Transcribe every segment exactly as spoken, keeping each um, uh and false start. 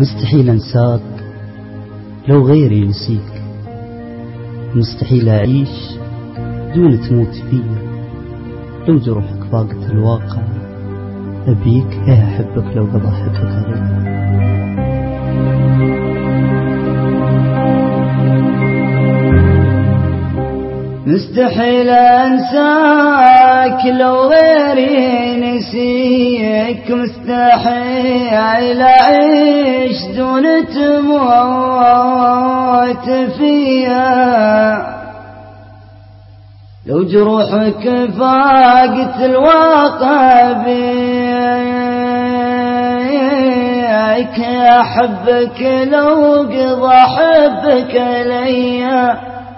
مستحيل أنساك لو غيري نسيك، مستحيل أعيش دون تموت فيا. لو جروحك ضاقت الواقع أبيك إيه أحبك لو قضى حبك علي. مستحيل أنساك لو غيري نسيك، مستحيل أعيش دون تموت فيا. لو جروحك فاقت الواقع بيك أحبك لو قضى حبك علي.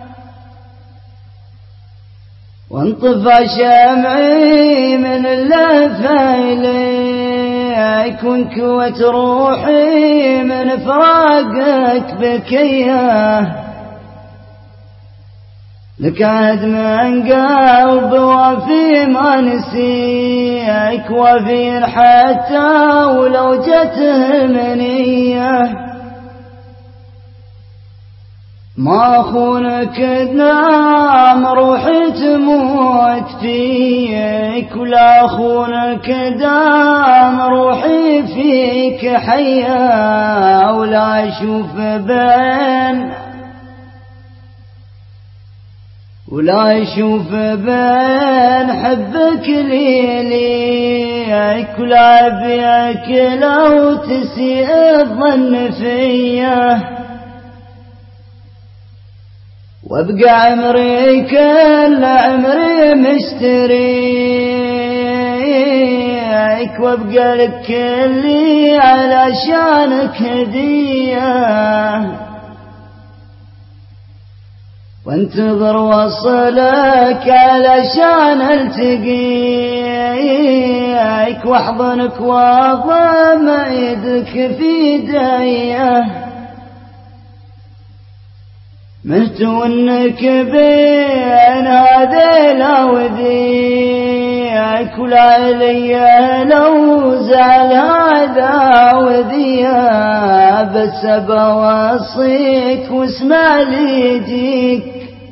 وانطفى شمعي من اللهفة إليك، وانكوت روحي من فراقك بكيه. لك عهد من قلب وفي ما نسيك، وفي حتى ولو جته منيه. ما أخونك دام روحي تموت فيك، ولا أخونك دام روحي فيك حيا. ولا أشوف بين ولا أشوف بين حبك ليليك، ولا أبيك لو تسيء الظن فيه. وابقى عمري كل عمري مشتريك، وابقى لك كلي علشانك هدية. وانتظر وصلك علشان التقيك، واحضنك واضم يدك في يديه. مهت وانك بين هذيلا وذيك، ولا علي لو زعل هذا وذيا. بس بوصيك واسمع لي يجيك،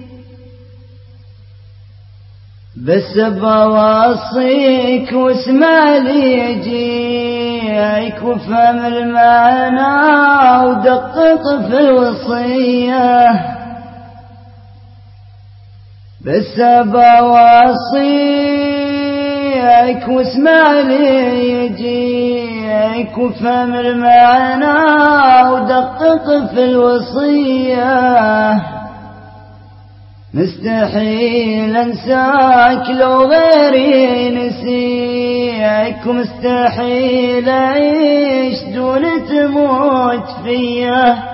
بس بوصيك واسمع لي يجيك. وفهم المعنى ودقق في الوصيه. بس بوصيك واسمع لي يجيك، وفهم المعنى ودقق في الوصيه. مستحيل أنساك لو غيري نسيك، ومستحيل أعيش دون تموت فيا.